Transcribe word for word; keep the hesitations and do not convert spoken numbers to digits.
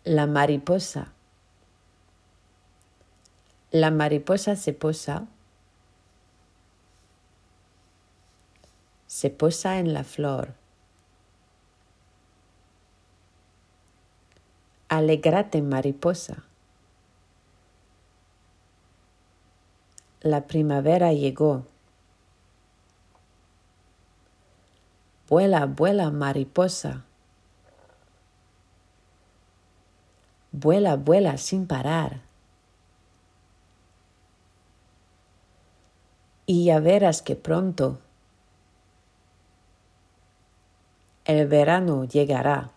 La mariposa. La mariposa se posa, se posa en la flor. Alégrate, mariposa. La primavera llegó. Vuela, vuela, mariposa. Vuela, vuela sin parar. Y ya verás que pronto el verano llegará.